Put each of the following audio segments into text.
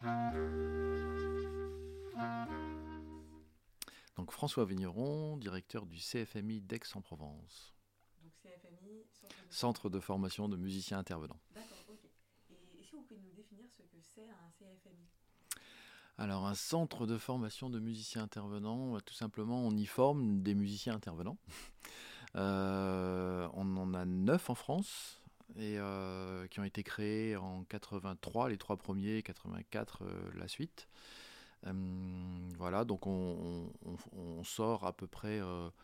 Donc François Vigneron, directeur du CFMI d'Aix-en-Provence. Donc CFMI, Centre de formation de musiciens intervenants. D'accord, ok. Et est-ce que vous pouvez nous définir ce que c'est un CFMI? Alors un centre de formation de musiciens intervenants, tout simplement on y forme des musiciens intervenants. On en a 9 en France et qui ont été créés en 83, les 3 premiers, et 84 la suite. Voilà, donc on sort à peu près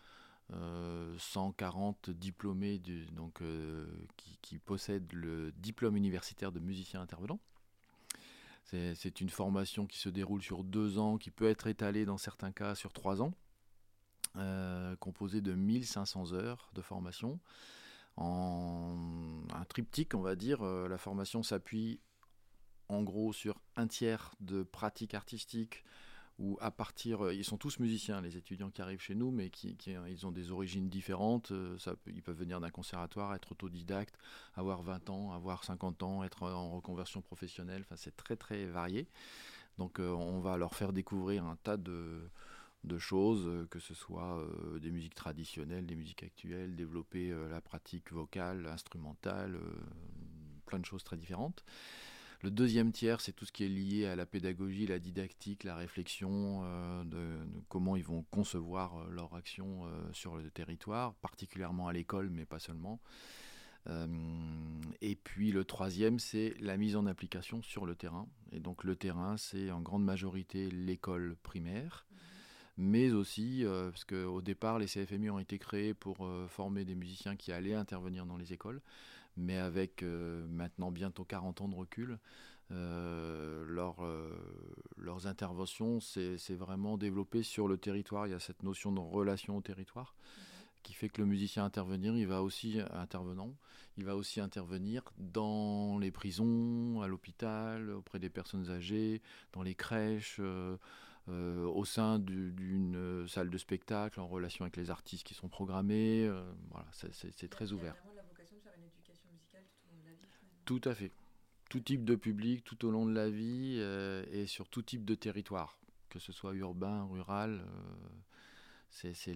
140 diplômés qui possèdent le diplôme universitaire de musicien intervenant. C'est une formation qui se déroule sur 2 ans, qui peut être étalée dans certains cas sur 3 ans, composée de 1500 heures de formation. En un triptyque, on va dire, la formation s'appuie en gros sur un tiers de pratique artistique, où à partir, ils sont tous musiciens, les étudiants qui arrivent chez nous, mais ils ont des origines différentes. Ils peuvent venir d'un conservatoire, être autodidacte, avoir 20 ans, avoir 50 ans, être en reconversion professionnelle. Enfin, c'est très très varié. Donc on va leur faire découvrir un tas de choses, que ce soit des musiques traditionnelles, des musiques actuelles, développer la pratique vocale, instrumentale, plein de choses très différentes. Le deuxième tiers, c'est tout ce qui est lié à la pédagogie, la didactique, la réflexion de comment ils vont concevoir leur action sur le territoire, particulièrement à l'école, mais pas seulement. Et puis le troisième, c'est la mise en application sur le terrain. Et donc le terrain, c'est en grande majorité l'école primaire, mais aussi, parce qu'au départ, les CFMI ont été créés pour former des musiciens qui allaient intervenir dans les écoles, mais avec maintenant bientôt 40 ans de recul, leurs interventions, c'est vraiment développé sur le territoire. Il y a cette notion de relation au territoire qui fait que le musicien intervenant, il va aussi intervenir dans les prisons, à l'hôpital, auprès des personnes âgées, dans les crèches, au sein d'une salle de spectacle, en relation avec les artistes qui sont programmés. Voilà, c'est très Il y a ouvert. vraiment la vocation de faire une éducation musicale tout au long de la vie finalement. Tout à fait. Tout type de public, tout au long de la vie, et sur tout type de territoire, que ce soit urbain, rural. C'est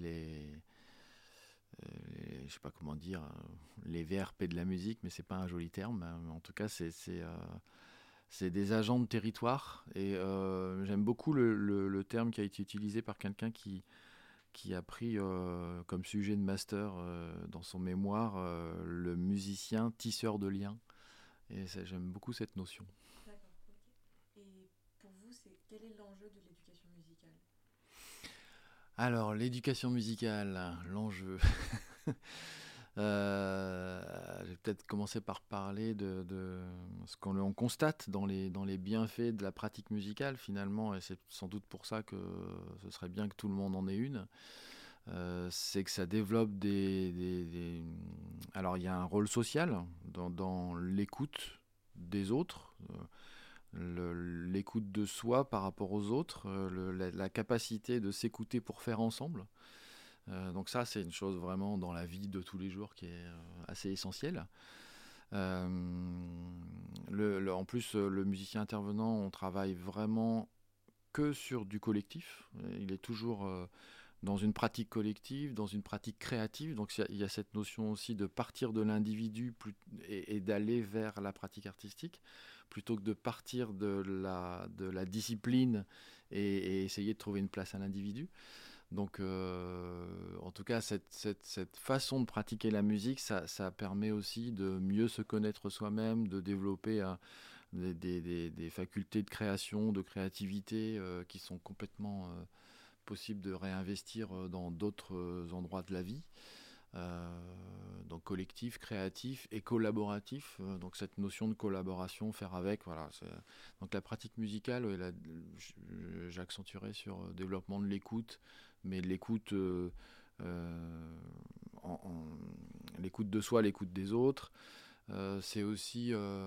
je sais pas comment dire, les VRP de la musique, mais c'est pas un joli terme. En tout cas, c'est des agents de territoire. Et j'aime beaucoup le terme qui a été utilisé par quelqu'un qui a pris comme sujet de master dans son mémoire le musicien tisseur de liens. Et j'aime beaucoup cette notion. D'accord, ok. Et pour vous, quel est l'enjeu de l'éducation musicale? Alors, l'éducation musicale, l'enjeu. Je vais peut-être commencer par parler de ce qu'on constate dans les bienfaits de la pratique musicale finalement, et c'est sans doute pour ça que ce serait bien que tout le monde en ait une. C'est que ça développe Alors il y a un rôle social dans l'écoute des autres, l'écoute de soi par rapport aux autres, la capacité de s'écouter pour faire ensemble. Donc ça, c'est une chose vraiment dans la vie de tous les jours qui est assez essentielle. Euh, en plus, le musicien intervenant, on travaille vraiment que sur du collectif. Il est toujours dans une pratique collective, dans une pratique créative. Donc il y a cette notion aussi de partir de l'individu et d'aller vers la pratique artistique, plutôt que de partir de la discipline et essayer de trouver une place à l'individu. Donc, en tout cas, cette façon de pratiquer la musique, ça permet aussi de mieux se connaître soi-même, de développer des facultés de création, de créativité qui sont complètement possibles de réinvestir dans d'autres endroits de la vie. Donc collectif, créatif et collaboratif. Donc cette notion de collaboration, faire avec, voilà. Donc la pratique musicale, ouais, j'accentuerai sur le développement de l'écoute, mais de l'écoute, l'écoute de soi, l'écoute des autres. C'est aussi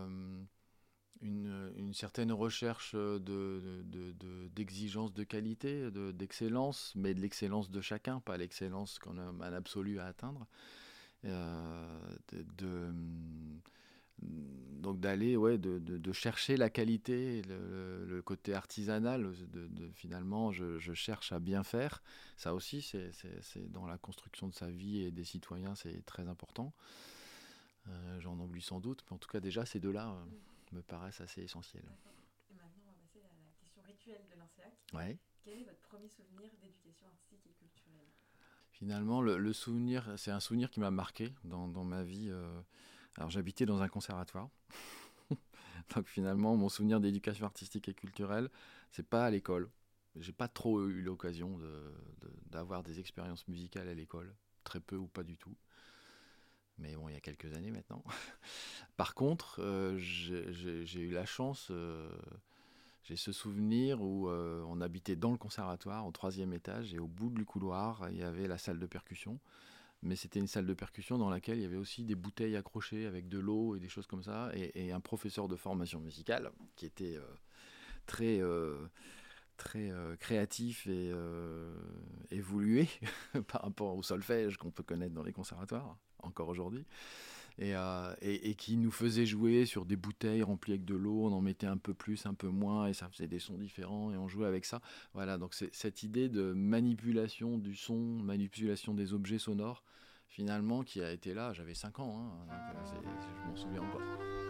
une certaine recherche d'exigence de qualité, d'excellence, mais de l'excellence de chacun, pas l'excellence qu'on a un absolu à atteindre. Euh, de, de, Donc d'aller, ouais, de chercher la qualité, le côté artisanal, finalement, je cherche à bien faire. Ça aussi, c'est dans la construction de sa vie et des citoyens, c'est très important. J'en oublie sans doute, mais en tout cas, déjà, ces deux-là me paraissent assez essentiels. D'accord. Et maintenant, on va passer à la question rituelle de l'INSEAC. Ouais. Quel est votre premier souvenir d'éducation artistique et culturelle? Finalement, le souvenir, c'est un souvenir qui m'a marqué dans ma vie. Alors, j'habitais dans un conservatoire. Donc finalement, mon souvenir d'éducation artistique et culturelle, c'est pas à l'école. J'ai pas trop eu l'occasion d'avoir des expériences musicales à l'école, très peu ou pas du tout. Mais bon, il y a quelques années maintenant. Par contre, j'ai eu la chance, j'ai ce souvenir où on habitait dans le conservatoire, au 3e étage, et au bout du couloir, il y avait la salle de percussion. Mais c'était une salle de percussion dans laquelle il y avait aussi des bouteilles accrochées avec de l'eau et des choses comme ça, et un professeur de formation musicale qui était très, très créatif et évolué par rapport au solfège qu'on peut connaître dans les conservatoires, encore aujourd'hui, et qui nous faisait jouer sur des bouteilles remplies avec de l'eau, on en mettait un peu plus, un peu moins, et ça faisait des sons différents, et on jouait avec ça. Voilà, donc c'est cette idée de manipulation du son, manipulation des objets sonores, finalement, qui a été là. J'avais 5 ans, hein, donc, je m'en souviens encore.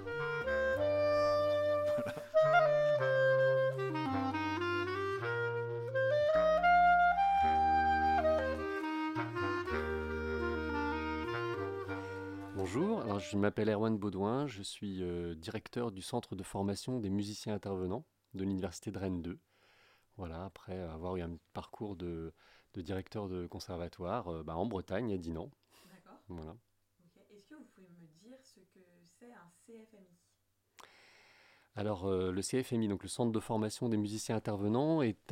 Bonjour, alors je m'appelle Erwan Baudouin, je suis directeur du centre de formation des musiciens intervenants de l'université de Rennes 2. Voilà, après avoir eu un parcours de directeur de conservatoire en Bretagne à Dinan. D'accord. Voilà. Ok. Est-ce que vous pouvez me dire ce que c'est un CFMI? Alors le CFMI, donc le centre de formation des musiciens intervenants, est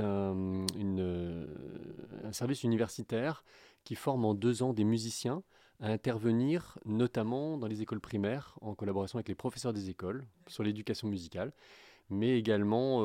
un service universitaire qui forme en 2 ans des musiciens à intervenir notamment dans les écoles primaires en collaboration avec les professeurs des écoles sur l'éducation musicale, mais également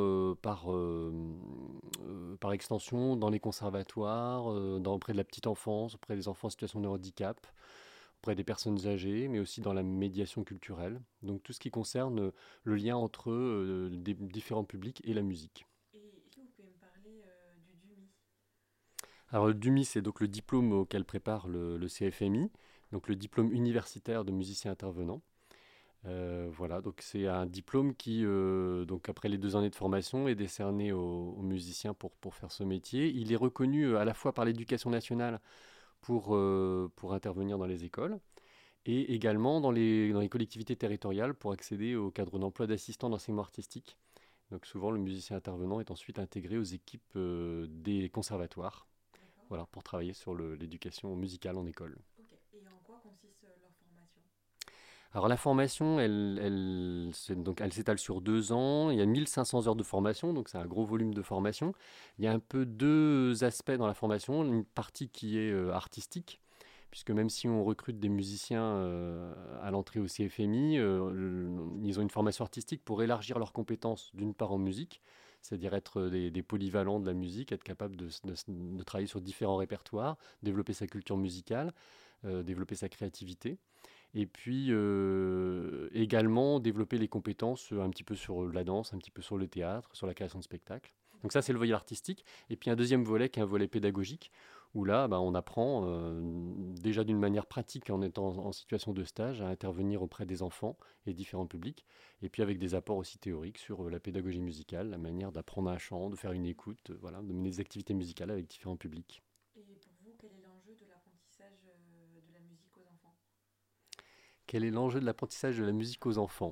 par extension dans les conservatoires, auprès de la petite enfance, auprès des enfants en situation de handicap, auprès des personnes âgées, mais aussi dans la médiation culturelle. Donc tout ce qui concerne le lien entre des différents publics et la musique. Et est-ce que vous pouvez me parler du DUMI? Alors le DUMI, c'est donc le diplôme auquel prépare le CFMI, donc le diplôme universitaire de musicien intervenant. Voilà, donc c'est un diplôme qui, donc après les 2 années de formation, est décerné aux musiciens pour faire ce métier. Il est reconnu à la fois par l'éducation nationale pour intervenir dans les écoles et également dans les collectivités territoriales pour accéder au cadre d'emploi d'assistant d'enseignement artistique. Donc souvent, le musicien intervenant est ensuite intégré aux équipes des conservatoires, D'accord. voilà, pour travailler sur l'éducation musicale en école. Ok. Et en quoi consiste leur formation? Alors la formation, elle s'étale sur 2 ans. Il y a 1500 heures de formation, donc c'est un gros volume de formation. Il y a un peu 2 aspects dans la formation. Une partie qui est artistique, puisque même si on recrute des musiciens à l'entrée au CFMI, ils ont une formation artistique pour élargir leurs compétences, d'une part en musique, c'est-à-dire être des polyvalents de la musique, être capable de travailler sur différents répertoires, développer sa culture musicale, développer sa créativité. Et puis également développer les compétences un petit peu sur la danse, un petit peu sur le théâtre, sur la création de spectacles. Donc ça, c'est le volet artistique. Et puis un deuxième volet qui est un volet pédagogique, où là, on apprend déjà d'une manière pratique en étant en situation de stage à intervenir auprès des enfants et différents publics. Et puis avec des apports aussi théoriques sur la pédagogie musicale, la manière d'apprendre un chant, de faire une écoute, voilà, de mener des activités musicales avec différents publics. Et pour vous, quel est l'enjeu de l'apprentissage de la musique aux enfants? Quel est l'enjeu de l'apprentissage de la musique aux enfants?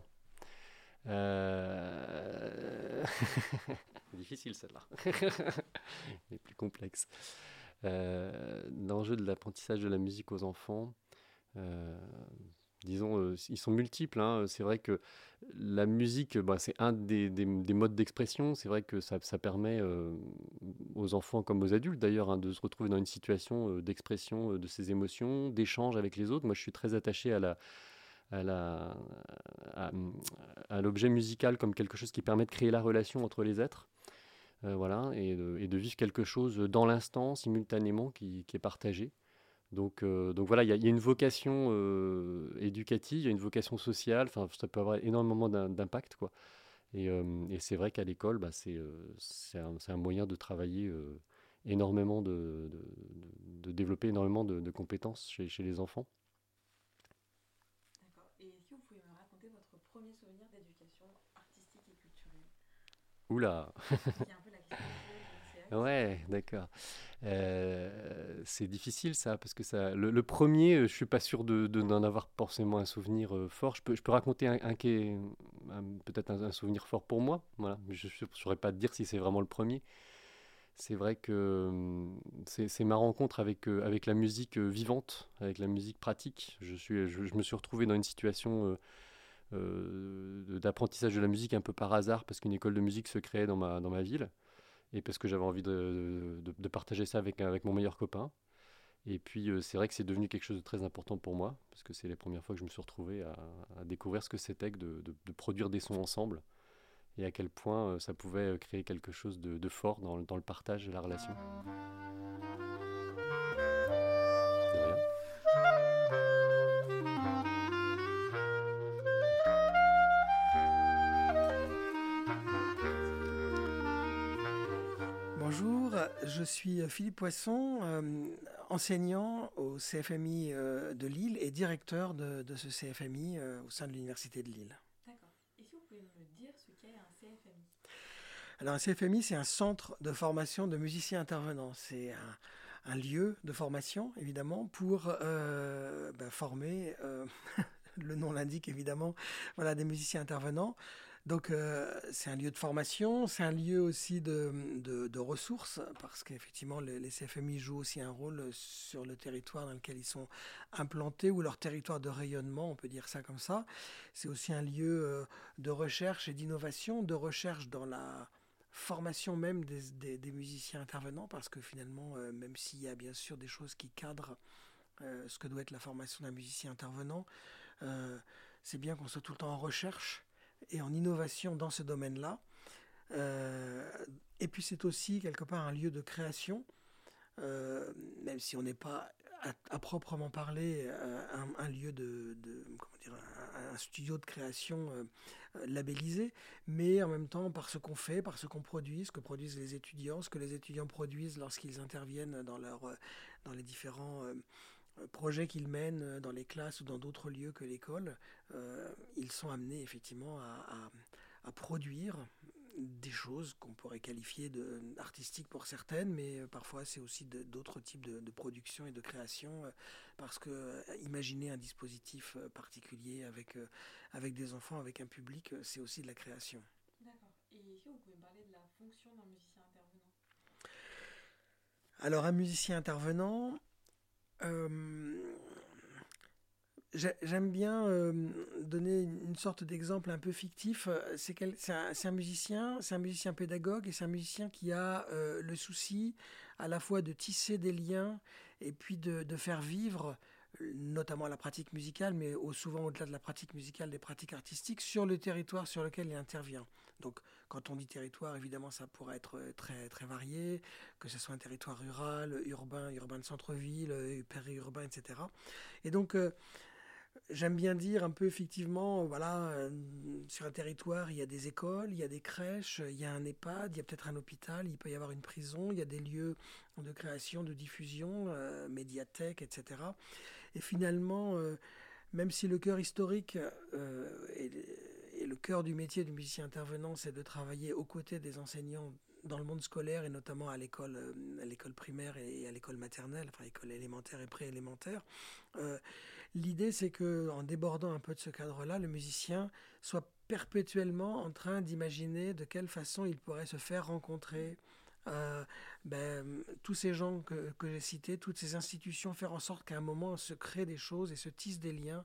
Euh... Difficile celle-là. Les plus complexes. L'enjeu de l'apprentissage de la musique aux enfants, euh, disons, ils sont multiples, hein. C'est vrai que la musique, c'est un des modes d'expression. C'est vrai que ça permet aux enfants comme aux adultes d'ailleurs, hein, de se retrouver dans une situation d'expression de ses émotions, d'échange avec les autres. Moi, je suis très attaché à la, à, à l'objet musical comme quelque chose qui permet de créer la relation entre les êtres, voilà, et de vivre quelque chose dans l'instant, simultanément, qui est partagé. Donc voilà, il y a une vocation éducative, il y a une vocation sociale, enfin, ça peut avoir énormément d'impact, quoi. Et c'est vrai qu'à l'école, bah, c'est un moyen de travailler énormément, de développer énormément de compétences chez les enfants. D'accord. Et est-ce que vous pouvez me raconter votre premier souvenir d'éducation artistique et culturelle? Oula, Qui est un peu la question rituelle de l'ICA. ouais, d'accord. C'est difficile ça, parce que le premier, je suis pas sûr d'en avoir forcément un souvenir fort. Je peux raconter un qui est peut-être un souvenir fort pour moi. Voilà, mais je ne saurais pas te dire si c'est vraiment le premier. C'est vrai que c'est ma rencontre avec la musique vivante, avec la musique pratique. Je me suis retrouvé dans une situation d'apprentissage de la musique un peu par hasard, parce qu'une école de musique se créait dans ma ville, et parce que j'avais envie de partager ça avec mon meilleur copain. Et puis c'est vrai que c'est devenu quelque chose de très important pour moi, parce que c'est les premières fois que je me suis retrouvé à découvrir ce que c'était que de produire des sons ensemble, et à quel point ça pouvait créer quelque chose de fort dans le partage et la relation. De rien. Bonjour, je suis Philippe Poisson, enseignant au CFMI de Lille et directeur de ce CFMI au sein de l'Université de Lille. D'accord. Est-ce que vous pouvez me dire ce qu'est un CFMI? Alors un CFMI, c'est un centre de formation de musiciens intervenants. C'est un lieu de formation, évidemment, pour former, le nom l'indique évidemment, voilà, des musiciens intervenants. Donc c'est un lieu de formation, c'est un lieu aussi de ressources, parce qu'effectivement les CFMI jouent aussi un rôle sur le territoire dans lequel ils sont implantés, ou leur territoire de rayonnement, on peut dire ça comme ça. C'est aussi un lieu de recherche et d'innovation, de recherche dans la formation même des musiciens intervenants, parce que finalement, même s'il y a bien sûr des choses qui cadrent ce que doit être la formation d'un musicien intervenant, euh, c'est bien qu'on soit tout le temps en recherche et en innovation dans ce domaine-là. Et puis c'est aussi quelque part un lieu de création, même si on n'est pas à proprement parler un lieu comment dire, un studio de création labellisé, mais en même temps par ce qu'on fait, par ce qu'on produit, ce que produisent les étudiants, ce que les étudiants produisent lorsqu'ils interviennent dans les différents projets qu'ils mènent dans les classes ou dans d'autres lieux que l'école. Ils sont amenés effectivement à produire des choses qu'on pourrait qualifier d'artistiques pour certaines, mais parfois c'est aussi d'autres types de production et de création, parce que imaginer un dispositif particulier avec des enfants, avec un public, c'est aussi de la création. D'accord. Et est-ce que vous pouvez me parler de la fonction d'un musicien intervenant? Alors un musicien intervenant, euh, j'aime bien donner une sorte d'exemple un peu fictif. C'est un musicien pédagogue, et c'est un musicien qui a le souci à la fois de tisser des liens et puis de faire vivre notamment la pratique musicale, mais souvent au-delà de la pratique musicale, des pratiques artistiques sur le territoire sur lequel il intervient. Donc quand on dit territoire, évidemment ça pourrait être très, très varié, que ce soit un territoire rural, urbain, urbain de centre-ville, périurbain, etc. Et donc j'aime bien dire un peu effectivement, voilà, sur un territoire, il y a des écoles, il y a des crèches, il y a un EHPAD, il y a peut-être un hôpital, il peut y avoir une prison, il y a des lieux de création, de diffusion, médiathèques, etc. Et finalement, même si le cœur historique et le cœur du métier du musicien intervenant, c'est de travailler aux côtés des enseignants dans le monde scolaire, et notamment à l'école primaire et à l'école maternelle, enfin école élémentaire et préélémentaire. Euh, L'idée, c'est que, en débordant un peu de ce cadre-là, le musicien soit perpétuellement en train d'imaginer de quelle façon il pourrait se faire rencontrer euh, tous ces gens que j'ai cités, toutes ces institutions, faire en sorte qu'à un moment se créent des choses et se tissent des liens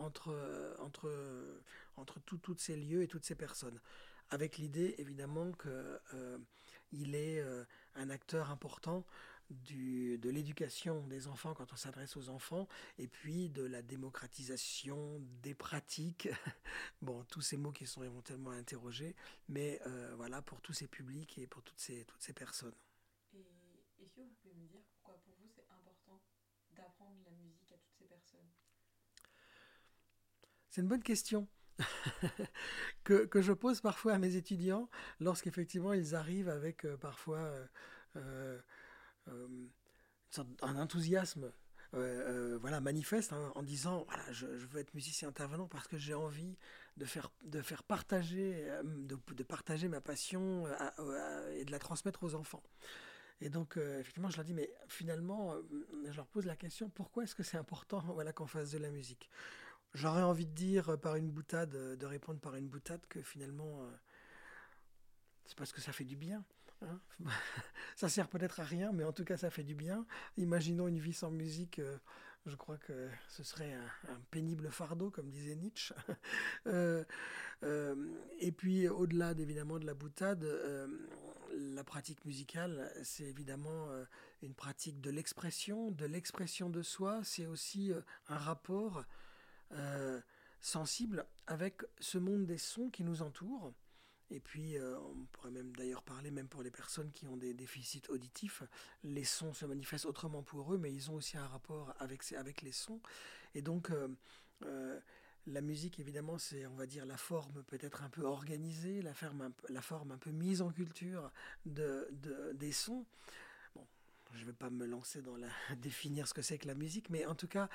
entre tous ces lieux et toutes ces personnes. Avec l'idée, évidemment, qu'il est un acteur important de l'éducation des enfants quand on s'adresse aux enfants, et puis de la démocratisation des pratiques. Bon, tous ces mots qui sont éventuellement interrogés, mais voilà, pour tous ces publics et pour toutes ces personnes. Et est-ce que vous pouvez me dire pourquoi pour vous c'est important d'apprendre scène? C'est une bonne question que je pose parfois à mes étudiants lorsqu'effectivement ils arrivent avec parfois euh, une un enthousiasme voilà, manifeste hein, en disant voilà, je veux être musicien intervenant parce que j'ai envie de faire partager, de partager ma passion et de la transmettre aux enfants. Et donc, effectivement, je leur dis, mais finalement, je leur pose la question, pourquoi est-ce que c'est important voilà, qu'on fasse de la musique? J'aurais envie de dire par une boutade, de répondre par une boutade que finalement, c'est parce que ça fait du bien. Hein. Ça sert peut-être à rien, mais en tout cas, ça fait du bien. Imaginons une vie sans musique. Je crois que ce serait un pénible fardeau, comme disait Nietzsche. Euh, et puis, au-delà évidemment de la boutade, la pratique musicale, c'est évidemment une pratique de l'expression de soi. C'est aussi un rapport sensible avec ce monde des sons qui nous entoure. Et puis, on pourrait même d'ailleurs parler, même pour les personnes qui ont des déficits auditifs, les sons se manifestent autrement pour eux, mais ils ont aussi un rapport avec les sons. Et donc, la musique, évidemment, c'est, on va dire, la forme peut-être un peu organisée, la forme un peu mise en culture des sons. Bon, je ne vais pas me lancer dans définir ce que c'est que la musique, mais en tout cas,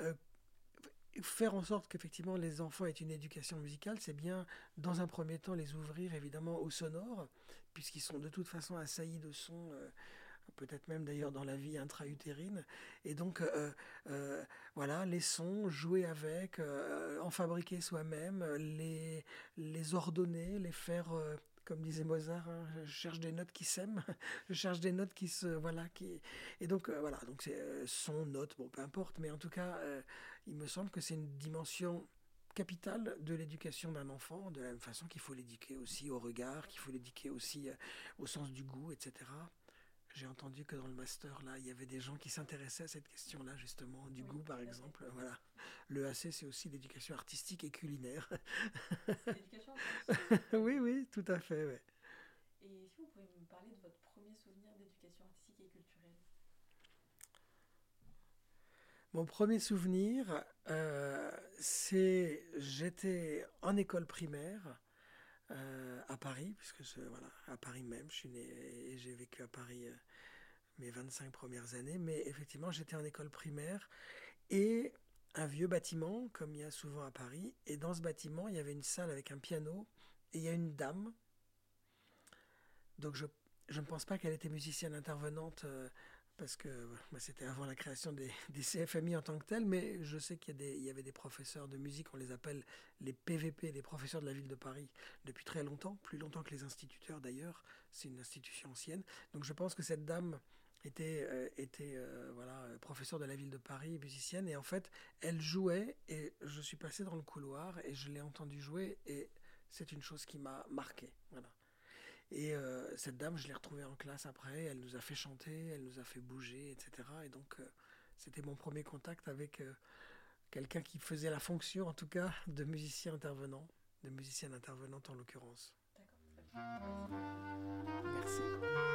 faire en sorte qu'effectivement les enfants aient une éducation musicale, c'est bien dans un premier temps les ouvrir évidemment au sonore, puisqu'ils sont de toute façon assaillis de sons, peut-être même d'ailleurs dans la vie intra-utérine. Et donc voilà, les sons, jouer avec, en fabriquer soi-même, les ordonner, les faire... comme disait Mozart, hein, je cherche des notes qui s'aiment, je cherche des notes qui se... Voilà, et donc, voilà, donc c'est son, note, bon, peu importe, mais en tout cas, il me semble que c'est une dimension capitale de l'éducation d'un enfant, de la même façon qu'il faut l'éduquer aussi au regard, qu'il faut l'éduquer aussi au sens du goût, etc. J'ai entendu que dans le master, là, il y avait des gens qui s'intéressaient à cette question-là, justement, du goût, par exemple. Voilà. Le AC, c'est aussi l'éducation artistique et culinaire. C'est l'éducation artistique. Oui, oui, tout à fait, ouais. Et est-ce que vous pouvez me parler de votre premier souvenir d'éducation artistique et culturelle? Mon premier souvenir, c'est j'étais en école primaire à Paris, puisque voilà, à Paris même, je suis né et j'ai vécu à Paris mes 25 premières années, mais effectivement j'étais en école primaire et un vieux bâtiment, comme il y a souvent à Paris, et dans ce bâtiment il y avait une salle avec un piano et il y a une dame, donc je ne pense pas qu'elle était musicienne intervenante parce que c'était avant la création des CFMI en tant que tel, mais je sais qu'il y avait des professeurs de musique, on les appelle les PVP, les professeurs de la ville de Paris, depuis très longtemps, plus longtemps que les instituteurs d'ailleurs, c'est une institution ancienne. Donc je pense que cette dame était voilà, professeure de la ville de Paris, musicienne, et en fait, elle jouait, et je suis passé dans le couloir, et je l'ai entendu jouer, et c'est une chose qui m'a marqué, voilà. Et cette dame, je l'ai retrouvée en classe après, elle nous a fait chanter, elle nous a fait bouger, etc. Et donc, c'était mon premier contact avec quelqu'un qui faisait la fonction, en tout cas, de musicien intervenant, de musicienne intervenante en l'occurrence. D'accord, très bien. Merci.